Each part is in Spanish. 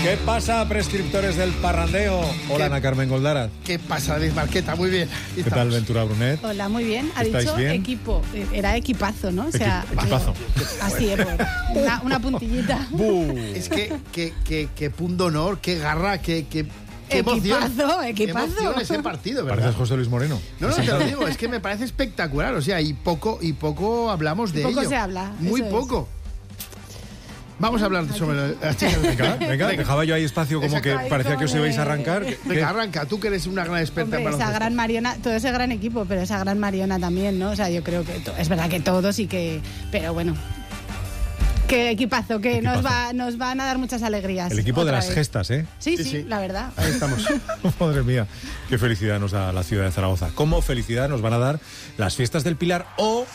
¿Qué pasa, prescriptores del parrandeo? Hola, Ana Carmen Goldaraz. ¿Qué pasa, David Marqueta? Muy bien. ¿Qué tal, Ventura Brunet? Hola, muy bien. Ha ¿Estáis dicho bien? equipo. Era equipazo, ¿no? O sea, Equipazo. Así es, una puntillita. Es que punto honor, qué garra, qué emoción. Equipazo. Qué emoción ese partido, ¿verdad? Pareces José Luis Moreno. No, te lo digo, es que me parece espectacular. O sea, y poco hablamos de ello. Poco se habla. Muy eso poco. Vamos a hablar sobre las chicas de Venga, dejaba yo ahí espacio como que Exacto. parecía que os ibais a arrancar. Venga, arranca, tú que eres una gran experta en Hombre, esa baloncesto. gran Mariona, todo ese gran equipo, pero esa gran Mariona también, ¿no? O sea, yo creo que es verdad que todos y que... Pero bueno, qué equipazo, que Equipazo. nos van a dar muchas alegrías. El equipo de otra las vez. gestas, ¿eh? Sí, Sí. la verdad. Ahí estamos. Madre mía, qué felicidad nos da la ciudad de Zaragoza. ¿Cómo felicidad nos van a dar las fiestas del Pilar o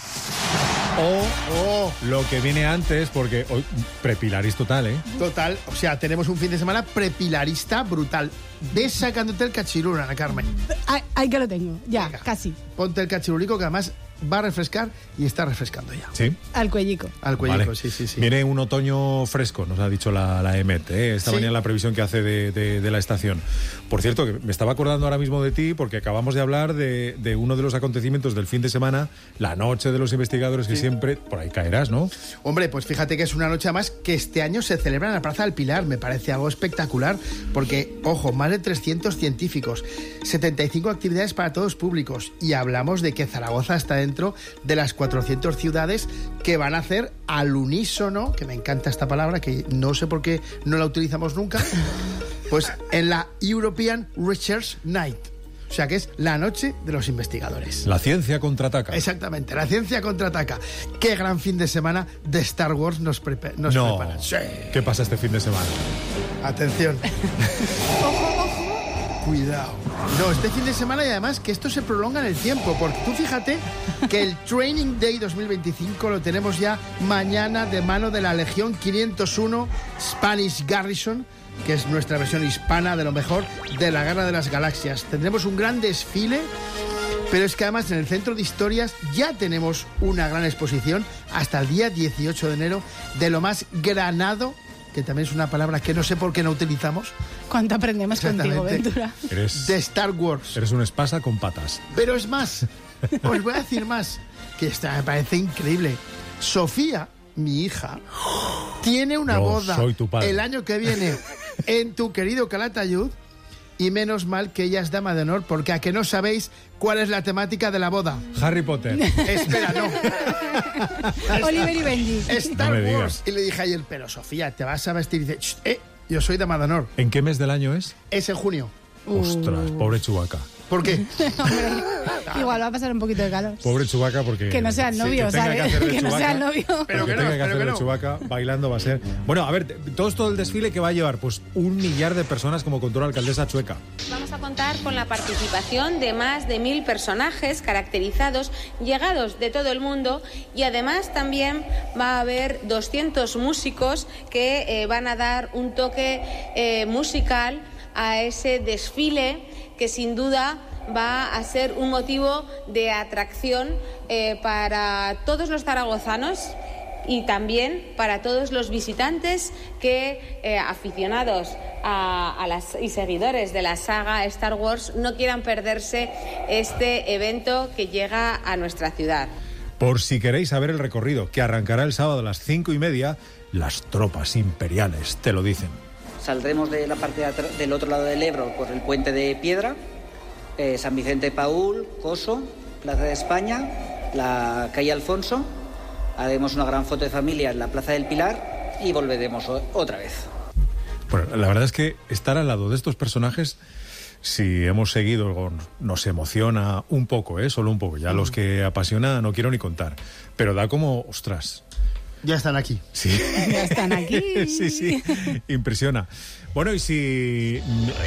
lo que viene antes? Porque hoy prepilarís total, ¿eh? Total, o sea, tenemos un fin de semana prepilarista brutal. Ves sacándote el cachirul, Ana Carmen. Ahí que lo tengo, ya, Venga. casi. Ponte el cachirulico que además va a refrescar y está refrescando ya. Sí. Al cuellico. Al cuellico, Vale. sí. Viene un otoño fresco, nos ha dicho la EMET, ¿eh? Esta Sí. mañana la previsión que hace de la estación. Por cierto, que me estaba acordando ahora mismo de ti porque acabamos de hablar de uno de los acontecimientos del fin de semana, la noche de los investigadores, que siempre por ahí caerás, ¿no? Hombre, pues fíjate que es una noche más que este año se celebra en la Plaza del Pilar. Me parece algo espectacular porque, ojo, más de 300 científicos, 75 actividades para todos públicos y hablamos de que Zaragoza está dentro de las 400 ciudades que van a hacer al unísono, que me encanta esta palabra, que no sé por qué no la utilizamos nunca, pues en la European Research Night. O sea que es la noche de los investigadores. La ciencia contraataca. Exactamente, la ciencia contraataca. Qué gran fin de semana de Star Wars nos prepara. Sí. ¿Qué pasa este fin de semana? Atención. Cuidado. No, este fin de semana y además que esto se prolonga en el tiempo, porque tú fíjate que el Training Day 2025 lo tenemos ya mañana de mano de la Legión 501 Spanish Garrison, que es nuestra versión hispana de lo mejor de la Guerra de las Galaxias. Tendremos un gran desfile, pero es que además en el Centro de Historias ya tenemos una gran exposición hasta el día 18 de enero de lo más granado, que también es una palabra que no sé por qué no utilizamos, ¿Cuánto aprendemos contigo, Exactamente. Ventura? de Star Wars. Eres un espasa con patas. Pero es más, os voy a decir más, que esta me parece increíble. Sofía, mi hija, tiene una Yo boda soy tu padre. el año que viene en tu querido Calatayud, y menos mal que ella es dama de honor, porque a que no sabéis cuál es la temática de la boda. Harry Potter. Espera, no. Oliver y Benji. Star No me digas. Wars. Y le dije ayer, pero Sofía, ¿te vas a vestir? Y dice, "Shh, yo soy dama de honor. ¿En qué mes del año es? Es en junio. Ostras, pobre Chewbacca. ¿Por qué? Hombre, igual va a pasar un poquito de calor. Pobre Chewbacca porque... Que no sea el novio, que tenga ¿sabes? que hacer de Que no sea el novio. Pero que que no, tenga que pero hacer que de no. Chewbacca bailando va a ser... Bueno, a ver, todo el desfile que va a llevar, pues 1 millar de personas, como contó la alcaldesa Chueca. Vamos a contar con la participación de más de 1000 personajes caracterizados, llegados de todo el mundo, y además también va a haber 200 músicos que van a dar un toque musical a ese desfile que sin duda va a ser un motivo de atracción para todos los zaragozanos y también para todos los visitantes aficionados y seguidores de la saga Star Wars no quieran perderse este evento que llega a nuestra ciudad. Por si queréis saber el recorrido, que arrancará el sábado a las 5:30, las tropas imperiales te lo dicen. Saldremos de la parte del otro lado del Ebro por el Puente de Piedra, San Vicente Paúl, Coso, Plaza de España, la calle Alfonso. Haremos una gran foto de familia en la Plaza del Pilar y volveremos otra vez. Bueno, la verdad es que estar al lado de estos personajes, si hemos seguido, nos emociona un poco, solo un poco. Ya los que apasiona no quiero ni contar. Pero da como, ostras... Ya están aquí. Sí. Ya están aquí. Sí, impresiona. Bueno, y si...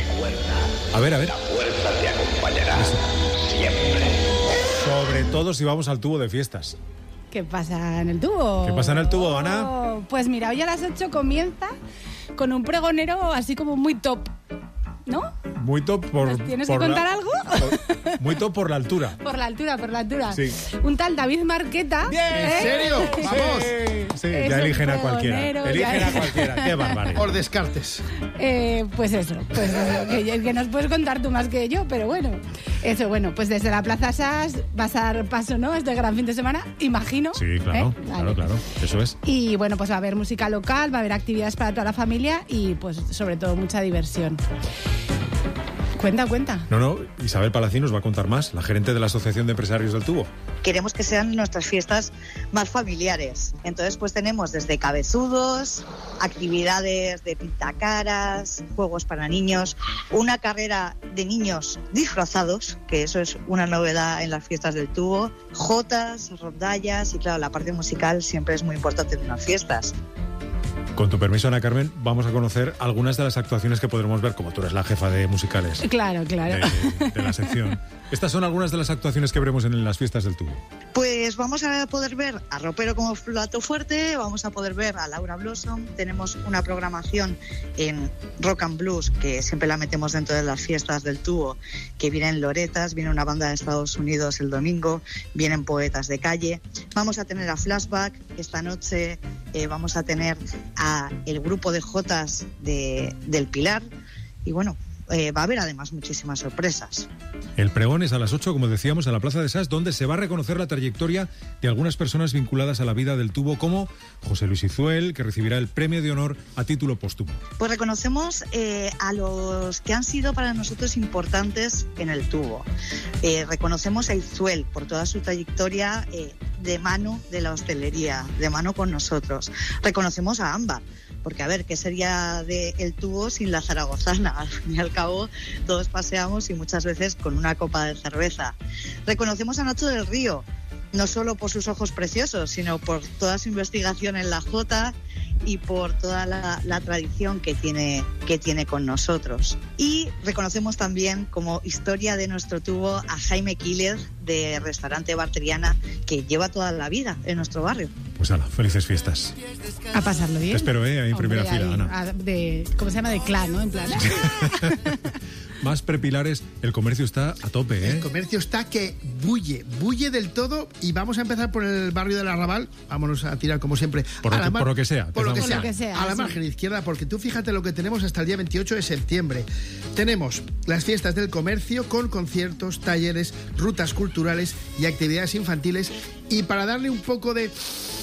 A ver. La fuerza te acompañará siempre. Sobre todo si vamos al tubo de fiestas. ¿Qué pasa en el tubo? ¿Qué pasa en el tubo, Ana? Pues mira, hoy a las 8 comienza con un pregonero así como muy top, ¿no? Muy top por... ¿Nos tienes por que contar la- algo? Muito por la altura. Por la altura. Sí. Un tal David Marqueta. ¿En serio? ¡Vamos! Sí, Es ya el eligen a cualquiera. pregonero, Eligen ya- a cualquiera. Qué barbaridad. Por descartes. Pues eso, que nos puedes contar tú más que yo, pero bueno. Eso, bueno, pues desde la Plaza Sas vas a dar paso, ¿no? Este gran fin de semana, imagino. Sí, claro, Vale. claro. Eso es. Y bueno, pues va a haber música local, va a haber actividades para toda la familia y pues sobre todo mucha diversión. Cuenta. No, Isabel Palacín nos va a contar más, la gerente de la Asociación de Empresarios del Tubo. Queremos que sean nuestras fiestas más familiares. Entonces, pues tenemos desde cabezudos, actividades de pintacaras, juegos para niños, una carrera de niños disfrazados, que eso es una novedad en las fiestas del Tubo, jotas, rondallas y claro, la parte musical siempre es muy importante en unas fiestas. Con tu permiso, Ana Carmen, vamos a conocer algunas de las actuaciones que podremos ver, como tú eres la jefa de musicales Claro. de la sección. Estas son algunas de las actuaciones que veremos en las fiestas del Tubo. Pues vamos a poder ver a Ropero como plato fuerte, vamos a poder ver a Laura Blossom, tenemos una programación en Rock and Blues, que siempre la metemos dentro de las fiestas del Tubo, que vienen Loretas, viene una banda de Estados Unidos el domingo, vienen poetas de calle, vamos a tener a Flashback, esta noche vamos a tener a el grupo de Jotas del Pilar, y bueno, va a haber además muchísimas sorpresas. El pregón es a las 8, como decíamos, a la Plaza de Sas, donde se va a reconocer la trayectoria de algunas personas vinculadas a la vida del Tubo, como José Luis Izuel, que recibirá el premio de honor a título póstumo. Pues reconocemos a los que han sido para nosotros importantes en el Tubo. Reconocemos a Izuel por toda su trayectoria de mano de la hostelería, de mano con nosotros. Reconocemos a Ámbar, porque a ver, ¿qué sería de el Tubo sin la zaragozana? Al fin y al cabo, todos paseamos y muchas veces con una copa de cerveza. Reconocemos a Nacho del Río, no solo por sus ojos preciosos, sino por toda su investigación en la Jota y por toda la tradición que tiene con nosotros. Y reconocemos también como historia de nuestro Tubo a Jaime Killer, de Restaurante Bar Triana, que lleva toda la vida en nuestro barrio. Pues hala, felices fiestas. A pasarlo bien. Te espero, ahí en primera fila, Ana. ¿Cómo se llama? De clan, ¿no? En plan. Más prepilares, el comercio está a tope, ¿eh? El comercio está que bulle del todo, y vamos a empezar por el barrio del Arrabal. Vámonos a tirar como siempre. Por lo que sea. Por lo que empezamos. sea. A la margen izquierda, porque tú fíjate lo que tenemos hasta el día 28 de septiembre. Tenemos las fiestas del comercio con conciertos, talleres, rutas culturales y actividades infantiles. Y para darle un poco de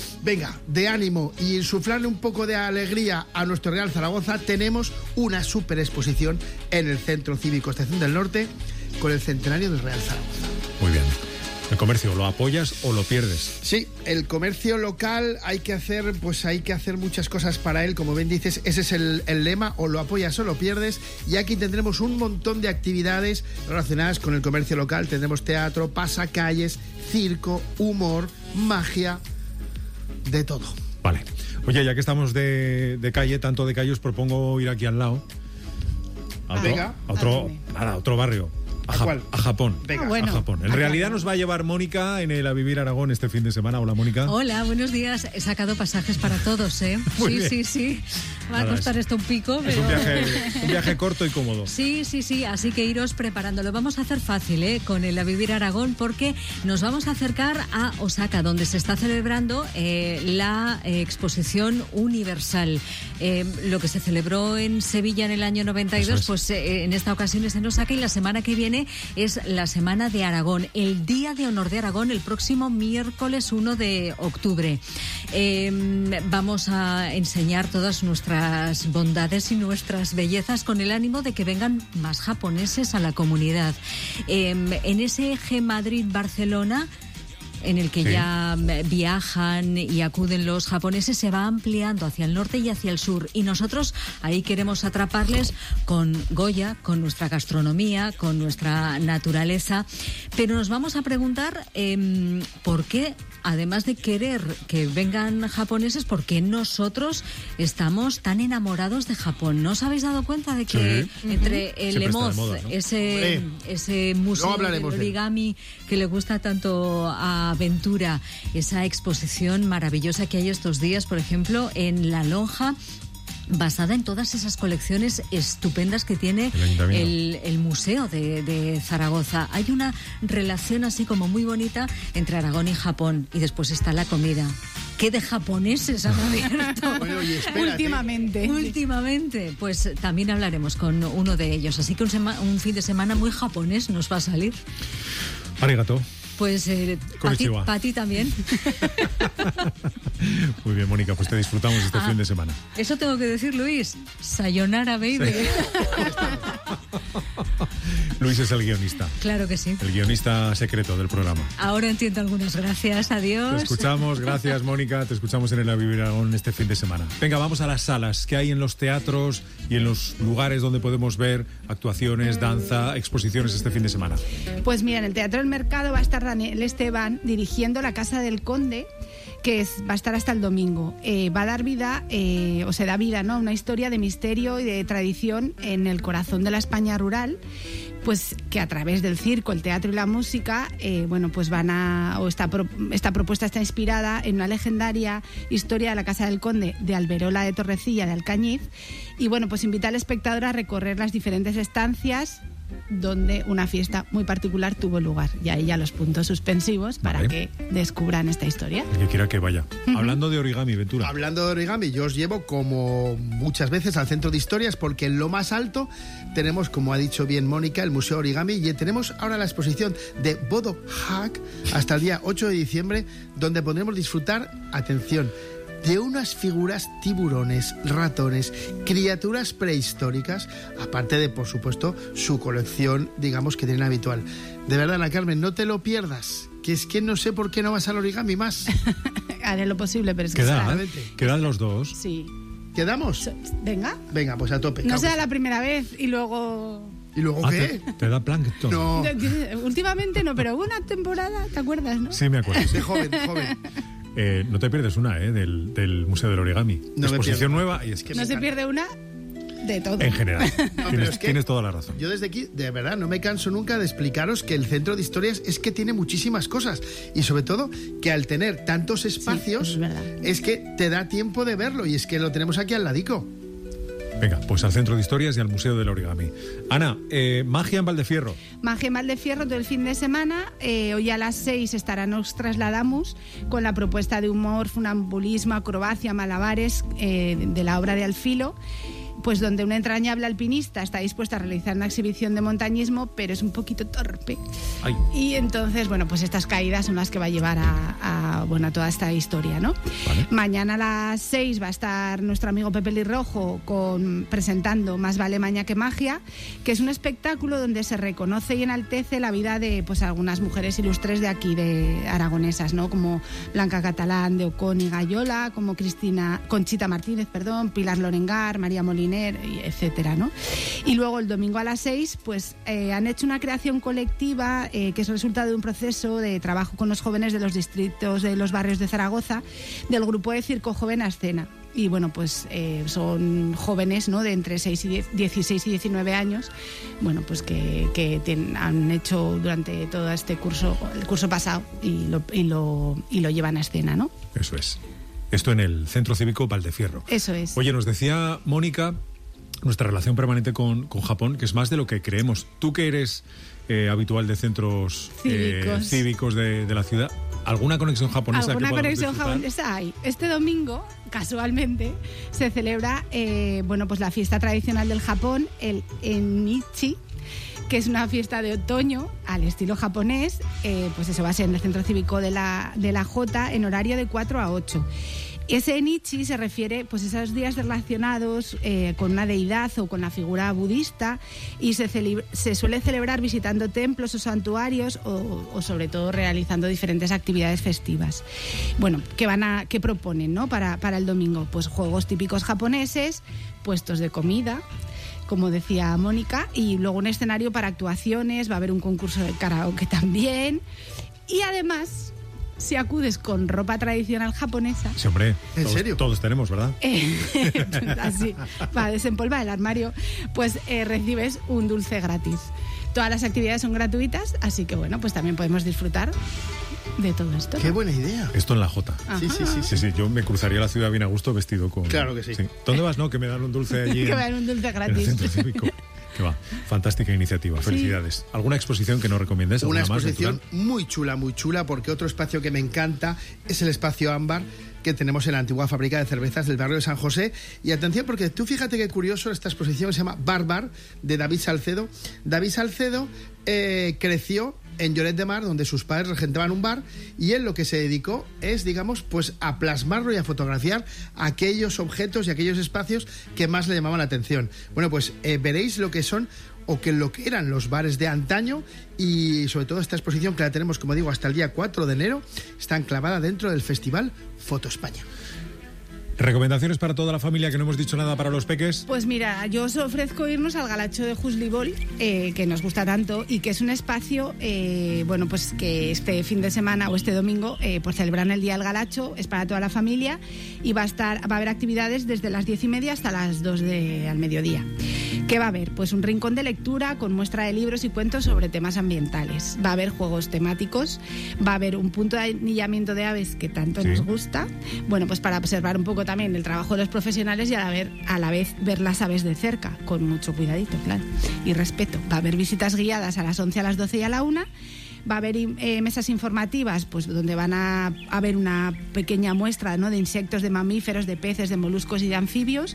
ánimo y insuflarle un poco de alegría a nuestro Real Zaragoza, tenemos una super exposición en el Centro Cívico Estación del Norte con el centenario del Real Zaragoza. Muy bien. El comercio, ¿lo apoyas o lo pierdes? Sí, el comercio local hay que hacer muchas cosas para él, como bien dices, ese es el lema, o lo apoyas o lo pierdes, y aquí tendremos un montón de actividades relacionadas con el comercio local. Tendremos teatro, pasacalles, circo, humor, magia, de todo. Vale. Oye, ya que estamos de calle, tanto de calle, os propongo ir aquí al lado. Venga. A otro barrio. ¿Cuál? A Japón. Venga. A Japón. En realidad nos va a llevar Mónica en el A Vivir Aragón este fin de semana. Hola, Mónica. Hola, buenos días. He sacado pasajes para todos, ¿eh? Muy bien. Sí. Va a Nada, costar esto un pico, Es pero... un viaje corto y cómodo. Sí, así que iros preparando. Lo vamos a hacer fácil, con el A Vivir Aragón, porque nos vamos a acercar a Osaka, donde se está celebrando la exposición universal. Lo que se celebró en Sevilla en el año 92, pues en esta ocasión es en Osaka, y la semana que viene es la Semana de Aragón, el Día de Honor de Aragón, el próximo miércoles 1 de octubre. Vamos a enseñar todas nuestras bondades y nuestras bellezas con el ánimo de que vengan más japoneses a la comunidad. En ese eje Madrid-Barcelona, en el que ya viajan y acuden los japoneses, se va ampliando hacia el norte y hacia el sur, y nosotros ahí queremos atraparles con Goya, con nuestra gastronomía, con nuestra naturaleza, pero nos vamos a preguntar por qué, además de querer que vengan japoneses, por qué nosotros estamos tan enamorados de Japón. ¿No os habéis dado cuenta de que entre el Emoz, ¿no? ese museo de origami que le gusta tanto a Ventura, esa exposición maravillosa que hay estos días, por ejemplo, en La Lonja, basada en todas esas colecciones estupendas que tiene el Museo de Zaragoza. Hay una relación así como muy bonita entre Aragón y Japón, y después está la comida. ¿Qué de japoneses han abierto? Bueno, y Últimamente, pues también hablaremos con uno de ellos. Así que un fin de semana muy japonés nos va a salir. Arigato. Pues para ti también. Muy bien, Mónica, pues te disfrutamos este fin de semana. Eso tengo que decir, Luis. Sayonara, baby. Sí. Luis es el guionista. Claro que sí. El guionista secreto del programa. Ahora entiendo algunas gracias. Adiós. Te escuchamos, gracias, Mónica. Te escuchamos en el A Vivir Aragón este fin de semana. Venga, vamos a las salas que hay en los teatros y en los lugares donde podemos ver actuaciones, danza, exposiciones este fin de semana. Pues mira, en el Teatro del Mercado va a estar Daniel Esteban dirigiendo La Casa del Conde, que va a estar hasta el domingo. Va a dar vida, o se da vida, ¿no?, a una historia de misterio y de tradición en el corazón de la España rural, pues que a través del circo, el teatro y la música, pues esta propuesta está inspirada en una legendaria historia de la Casa del Conde de Alberola de Torrecilla de Alcañiz, y bueno, pues invita al espectador a recorrer las diferentes estancias donde una fiesta muy particular tuvo lugar. Y ahí ya los puntos suspensivos para que descubran esta historia. El que quiera que vaya. Hablando de origami, Ventura. Hablando de origami, yo os llevo como muchas veces al Centro de Historias, porque en lo más alto tenemos, como ha dicho bien Mónica, el Museo Origami, y tenemos ahora la exposición de Bodo Hack hasta el día 8 de diciembre, donde podremos disfrutar, atención, de unas figuras tiburones, ratones, criaturas prehistóricas, aparte de, por supuesto, su colección, digamos, que tienen habitual. De verdad, Ana Carmen, no te lo pierdas, que es que no sé por qué no vas al origami más. Haré lo posible, pero es que ¿Quedan los dos? Sí. ¿Quedamos? Venga. Venga, pues a tope. No sea la primera vez y luego... ¿Y luego qué? ¿Te da plancton? No. Últimamente no, pero hubo una temporada, ¿te acuerdas, no? Sí, me acuerdo. De joven. No te pierdes una, del Museo del Origami. No, exposición nueva. Y es que no se pierde una de todo. En general. Tienes toda la razón. Yo desde aquí, de verdad, no me canso nunca de explicaros que el Centro de Historias es que tiene muchísimas cosas. Y sobre todo, que al tener tantos espacios, es que te da tiempo de verlo. Y es que lo tenemos aquí al ladico. Venga, pues al Centro de Historias y al Museo del Origami. Ana, magia en Valdefierro. Magia en Valdefierro todo el fin de semana. Hoy a las 6 estará Nos Trasladamos con la propuesta de humor, funambulismo, acrobacia, malabares de la obra de Alfilo, pues donde una entrañable alpinista está dispuesta a realizar una exhibición de montañismo, pero es un poquito torpe. Ay. Y entonces, pues estas caídas son las que va a llevar a toda esta historia, ¿no? Vale. Mañana a las 6 va a estar nuestro amigo Pepe Lirrojo presentando Más vale maña que magia, que es un espectáculo donde se reconoce y enaltece la vida de algunas mujeres ilustres de aquí, de aragonesas, ¿no? Como Blanca Catalán, de Ocón y Gallola, como Conchita Martínez, Pilar Lorengar, María Molina, etcétera, ¿no? Y luego el domingo a las 6 han hecho una creación colectiva que es resultado de un proceso de trabajo con los jóvenes de los distritos de los barrios de Zaragoza, del grupo de Circo Joven a Escena. Y son jóvenes, ¿no?, de entre 16 y 19 años, que han hecho durante todo este curso, el curso pasado, y lo llevan a escena, ¿no? Eso es. Esto en el Centro Cívico Valdefierro. Eso es. Oye, nos decía Mónica, nuestra relación permanente con Japón, que es más de lo que creemos. Tú que eres habitual de centros cívicos de la ciudad, ¿alguna conexión japonesa? ¿Alguna que conexión disfrutar? japonesa hay? Este domingo, casualmente, se celebra la fiesta tradicional del Japón, el Enichi, que es una fiesta de otoño al estilo japonés. Eso va a ser en el Centro Cívico de la Jota, en horario de 4 a 8. Ese Enichi se refiere a esos días relacionados con una deidad o con la figura budista, y se suele celebrar visitando templos o santuarios o sobre todo realizando diferentes actividades festivas. ¿Qué proponen, ¿no?, para el domingo? Pues juegos típicos japoneses, puestos de comida, como decía Mónica, y luego un escenario para actuaciones, va a haber un concurso de karaoke también, y además, si acudes con ropa tradicional japonesa... Sí, hombre. ¿En serio? Todos tenemos, ¿verdad? Así, para desempolvar el armario, recibes un dulce gratis. Todas las actividades son gratuitas, así que también podemos disfrutar de todo esto. Qué buena idea. Esto en la Jota. Sí, yo me cruzaría la ciudad bien a gusto vestido con... Claro que sí. ¿Dónde vas? No, que me dan un dulce allí. Que me dan un dulce gratis. En el centro cívico. Que va, fantástica iniciativa, felicidades. ¿Alguna exposición que nos recomiendes? Una exposición muy chula, porque otro espacio que me encanta es el espacio Ámbar, que tenemos en la antigua fábrica de cervezas del barrio de San José. Y atención, porque tú fíjate qué curioso esta exposición, se llama Bar, de David Salcedo. David Salcedo creció en Lloret de Mar, donde sus padres regentaban un bar, y él lo que se dedicó es, digamos, pues a plasmarlo y a fotografiar aquellos objetos y aquellos espacios que más le llamaban la atención. Bueno, pues veréis lo que son o que lo que eran los bares de antaño, y sobre todo esta exposición, que la tenemos, como digo, hasta el día 4 de enero, está enclavada dentro del Festival Foto España. ¿Recomendaciones para toda la familia, que no hemos dicho nada para los peques? Pues mira, yo os ofrezco irnos al Galacho de Juslibol, que nos gusta tanto, y que es un espacio, bueno, pues que este fin de semana o este domingo, pues celebran el Día del Galacho, es para toda la familia, y va a haber actividades desde las 10:30 hasta las 2 al mediodía. ¿Qué va a haber? Pues un rincón de lectura con muestra de libros y cuentos sobre temas ambientales. Va a haber juegos temáticos, va a haber un punto de anillamiento de aves que tanto nos gusta, bueno, pues para observar un poco también el trabajo de los profesionales y a la vez ver las aves de cerca, con mucho cuidadito, claro, y respeto. Va a haber visitas guiadas a las 11, a las 12 y a la 1. Va a haber mesas informativas, pues donde van a haber una pequeña muestra, ¿no?, de insectos, de mamíferos, de peces, de moluscos y de anfibios,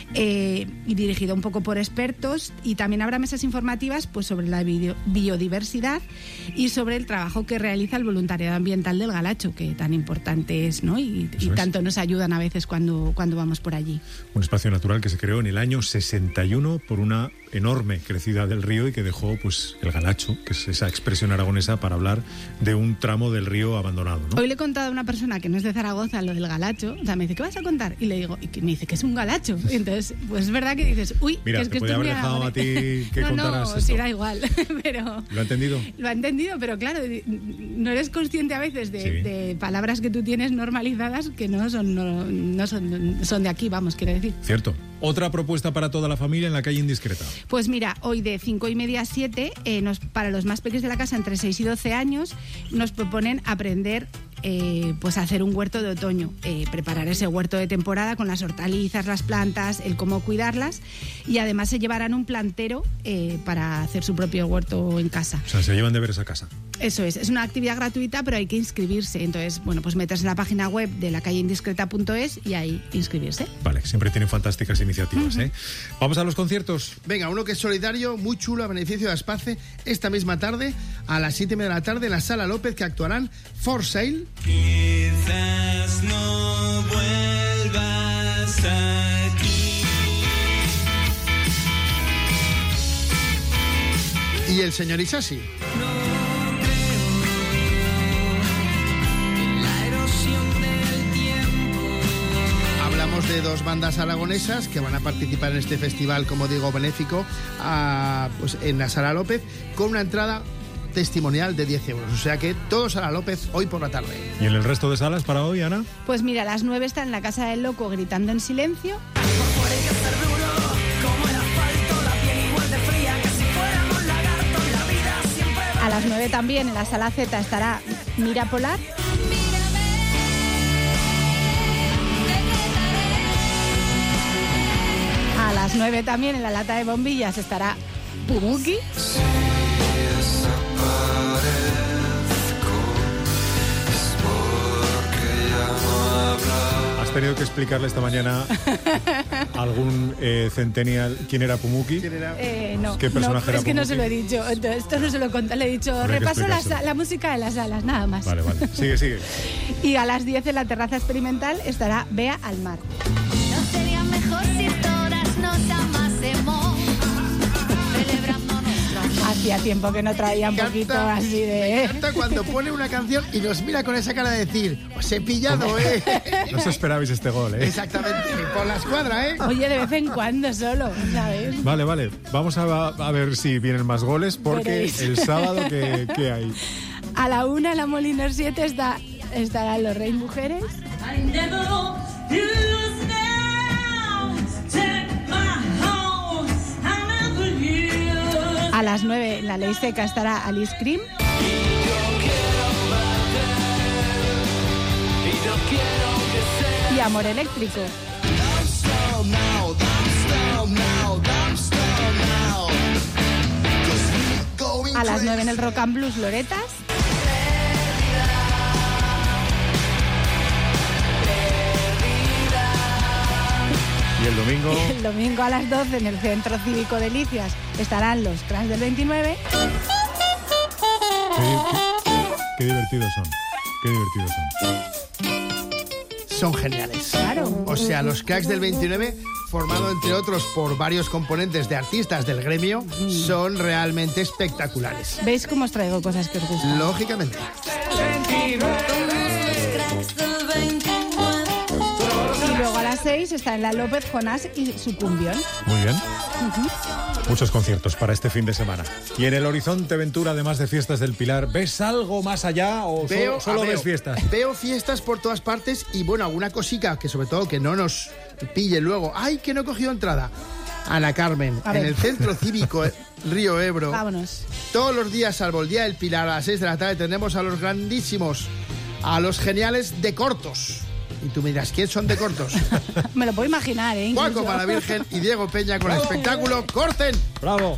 y dirigido un poco por expertos. Y también habrá mesas informativas, pues sobre la biodiversidad y sobre el trabajo que realiza el voluntariado ambiental del Galacho, que tan importante es, ¿no? Y tanto nos ayudan a veces cuando vamos por allí. Un espacio natural que se creó en el año 61 por una enorme crecida del río y que dejó, pues, el Galacho, que es esa expresión aragonesa para hablar de un tramo del río abandonado, ¿no? Hoy le he contado a una persona que no es de Zaragoza lo del Galacho, o sea, me dice, ¿qué vas a contar? Y le digo, y me dice que es un Galacho. Y entonces, pues es verdad que dices, uy, mira, que es que te podía haber dejado a ti que contaras no, esto. sí, da igual, pero... ¿Lo ha entendido? Lo ha entendido, pero claro, no eres consciente a veces de palabras que tú tienes normalizadas que no son de aquí, vamos, quiero decir. Cierto. Otra propuesta para toda la familia en la calle Indiscreta. Pues mira, hoy de 5:30 a 7, para los más pequeños de la casa, entre 6 y 12 años, nos proponen aprender pues a hacer un huerto de otoño, preparar ese huerto de temporada con las hortalizas, las plantas, el cómo cuidarlas, y además se llevarán un plantero para hacer su propio huerto en casa. O sea, se llevan deberes a casa. Eso es una actividad gratuita, pero hay que inscribirse. Entonces, bueno, pues meterse en la página web de lacalleindiscreta.es y ahí inscribirse. Vale, siempre tienen fantásticas iniciativas, ¿eh? Vamos a los conciertos. Venga, uno que es solidario, muy chulo, a beneficio de Aspace, esta misma tarde, a las 7:30 de la tarde, en la Sala López, que actuarán For Sale. Quizás no vuelvas aquí. Y el señor Isasi. Hablamos de dos bandas aragonesas que van a participar en este festival, como digo, benéfico, pues en la Sala López, con una entrada testimonial de 10 euros. O sea que todos a la López hoy por la tarde. ¿Y en el resto de salas para hoy, Ana? Pues mira, a las 9 está en la Casa del Loco gritando en silencio. A las 9 también en la Sala Z estará Mira Polar. A las 9 también en la Lata de Bombillas estará Pumuki. ¿Has tenido que explicarle esta mañana a algún centennial quién era Pumuki? No, ¿Qué personaje era es que Pumuki? no se lo he dicho. Entonces, esto no se lo he contado. Le he dicho, repaso la música de las salas, nada más. Vale. Sigue. Y a las 10 en la terraza experimental estará Bea al Mar. No sería mejor si todas nos amásemos, celebrando nuestro amor. Hacía tiempo que no traía un poquito así de... Me encanta cuando pone una canción y nos mira con esa cara de decir, os he pillado, ¿eh? No os esperabais este gol, ¿eh? Exactamente, por la escuadra, ¿eh? Oye, de vez en cuando solo, ¿sabes? Vale. Vamos a ver si vienen más goles, porque Veréis. el sábado, ¿qué hay? A la 1 en la Moliner 7 estarán los Rey Mujeres. A las 9 en la Ley Seca estará Alice Cream. y Amor Eléctrico. A las 9 en el Rock and Blues, Loretas. Y el domingo... El domingo a las 12 en el Centro Cívico Delicias estarán los Crans del 29. Qué divertidos son. Qué divertidos son. Son geniales. Claro. O sea, los Cracks del 29, formado entre otros por varios componentes de artistas del gremio, son realmente espectaculares. ¿Veis cómo os traigo cosas que os gustan? Lógicamente. Y luego a las 6 está en la López Jonás y su cumbión. Muy bien. Muchos conciertos para este fin de semana. Y en el horizonte, Ventura, además de Fiestas del Pilar, ¿ves algo más allá o solo ves fiestas? Veo fiestas por todas partes y, bueno, alguna cosica que sobre todo que no nos pille luego. ¡Ay, que no he cogido entrada! Ana Carmen, en el Centro Cívico Río Ebro. Vámonos. Todos los días, salvo el día del Pilar, a las 6 de la tarde, tendremos a los grandísimos, a los geniales de Cortos. Y tú me dirás, ¿quién son de Cortos? Me lo puedo imaginar, ¿eh? Incluso. Juanjo para la Virgen y Diego Peña con el espectáculo ¡Corten! ¡Bravo!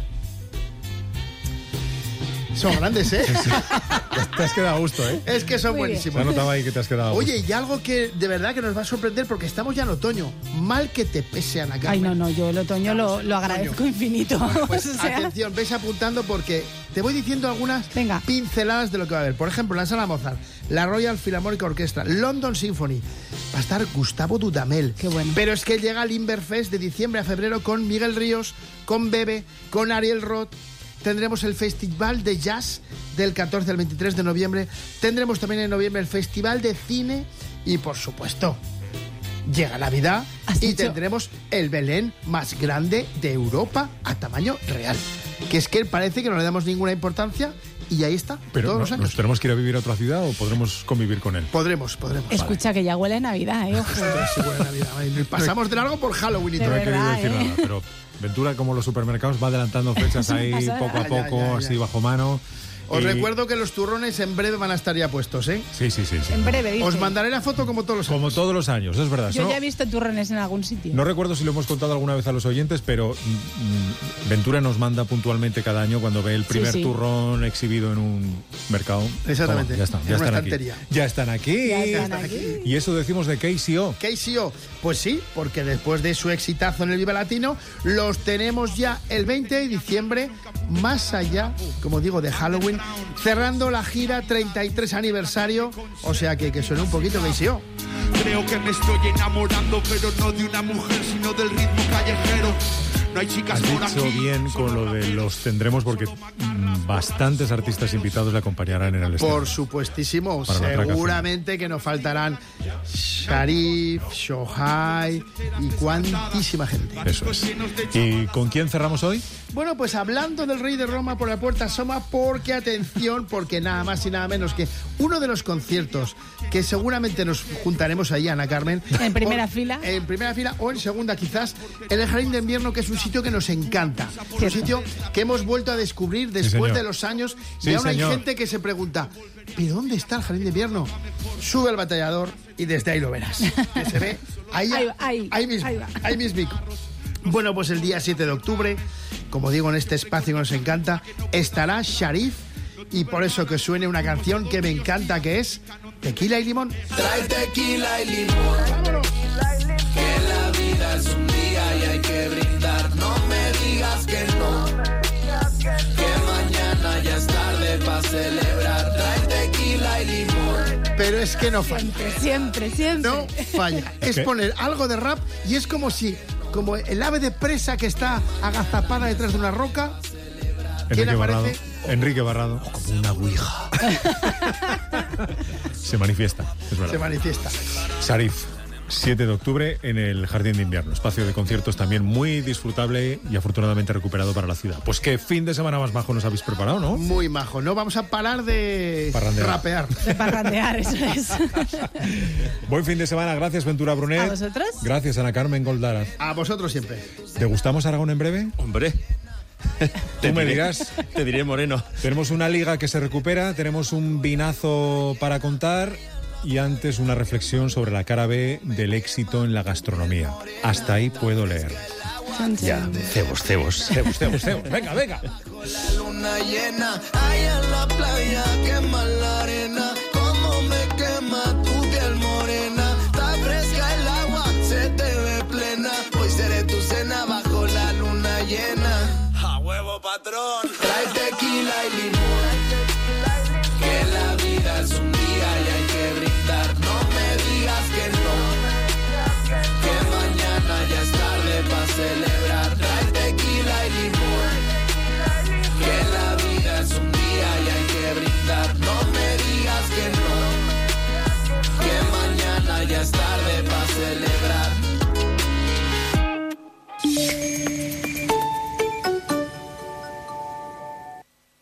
Son grandes, ¿eh? Sí. Te has quedado a gusto, ¿eh? Es que son Muy buenísimos. Se ha notado ahí que te has quedado a gusto. Oye, y algo que de verdad que nos va a sorprender porque estamos ya en otoño. Mal que te pese, Ana Ay, Carmen. no, yo el otoño lo agradezco infinito. Pues O sea, atención, ves apuntando porque te voy diciendo algunas pinceladas de lo que va a haber. Por ejemplo, la Sala Mozart, la Royal Philharmonic Orchestra, London Symphony. Va a estar Gustavo Dudamel. Qué bueno. Pero es que llega el Inverfest de diciembre a febrero con Miguel Ríos, con Bebe, con Ariel Roth. Tendremos el Festival de Jazz del 14 al 23 de noviembre. Tendremos también en noviembre el Festival de Cine. Y, por supuesto, llega Navidad y tendremos el Belén más grande de Europa a tamaño real. Que es que parece que no le damos ninguna importancia y ahí está, Pero todos los años. ¿nos tenemos que ir a vivir a otra ciudad o podremos convivir con él? Podremos. Escucha, que ya huele a Navidad, ¿eh? Ojo. Sí, buena Navidad. Pasamos de largo por Halloween y De todo. No he querido verdad, decir ¿eh? nada, pero Ventura, como los supermercados, va adelantando fechas ahí pasa poco a nada. poco, Ya. así bajo mano. Os Y- recuerdo que los turrones en breve van a estar ya puestos, ¿eh? Sí. En breve, dice. Os mandaré la foto como todos los años. Como todos los años, es verdad. Yo ¿no? ya he visto turrones en algún sitio. No recuerdo si lo hemos contado alguna vez a los oyentes, pero Ventura nos manda puntualmente cada año cuando ve el primer sí. turrón exhibido en un mercado. Exactamente. Toma, ya están, En ya una están aquí. estantería. Ya están aquí. Ya están aquí. Y eso decimos de KCO. KCO, pues sí, porque después de su exitazo en el Viva Latino, los tenemos ya el 20 de diciembre, más allá, como digo, de Halloween, cerrando la gira 33 aniversario, o sea que suene un poquito KCO. Creo que me estoy enamorando, pero no de una mujer, sino del ritmo callejero. No hay chicas Has por dicho aquí. bien con lo de los tendremos porque bastantes artistas invitados le acompañarán en el escenario. Por supuestísimo, Para la traca seguramente que nos faltarán Sharif, Shohai y cuantísima gente. Eso es. ¿Y con quién cerramos hoy? Bueno, pues hablando del Rey de Roma por la puerta asoma, porque atención, porque nada más y nada menos que uno de los conciertos que seguramente nos juntaremos ahí, Ana Carmen. En primera fila. En primera fila o en segunda quizás, en el Jardín de Invierno, que es un sitio que nos encanta. Un sitio que hemos vuelto a descubrir después señor. de los años. Sí, y aún hay señor. gente que se pregunta, ¿pero dónde está el Jardín de Invierno? Sube al batallador y desde ahí lo verás. Que se ve ahí mismo. ahí va. Ahí mismico. Bueno, pues el día 7 de octubre, como digo, en este espacio que nos encanta, estará Sharif, y por eso que suene una canción que me encanta, que es Tequila y Limón. Trae tequila y limón. Que la vida es un día y hay que brindar. No me digas que no. Que mañana ya es tarde para celebrar. Trae tequila y limón. Pero es que no falla. Siempre. No falla. Es poner algo de rap y es como si, como el ave de presa que está agazapada detrás de una roca. ¿Quién aparece? Enrique Barrado. Como una ouija. Se manifiesta, es verdad. Se manifiesta. Sharif, 7 de octubre en el Jardín de Invierno. Espacio de conciertos también muy disfrutable y afortunadamente recuperado para la ciudad. Pues qué fin de semana más majo nos habéis preparado, ¿no? Muy majo. No vamos a parar de Parrandear. rapear. De parrandear, eso es. Buen fin de semana. Gracias, Ventura Brunet. ¿A vosotros? Gracias, Ana Carmen Goldaraz. A vosotros siempre. ¿Degustamos Aragón en breve? Hombre. Tú me dirás. Te diré, Moreno. Tenemos una liga que se recupera, tenemos un vinazo para contar y antes una reflexión sobre la cara B del éxito en la gastronomía. Hasta ahí puedo leer. Ya, cebos. Venga. La luna llena, allá en la playa, quema la arena. Como me quema tu piel morena. Está fresca el agua, se te ve plena. Hoy seré tu cena bajo la luna llena. A huevo, patrón. Trae tequila y limón.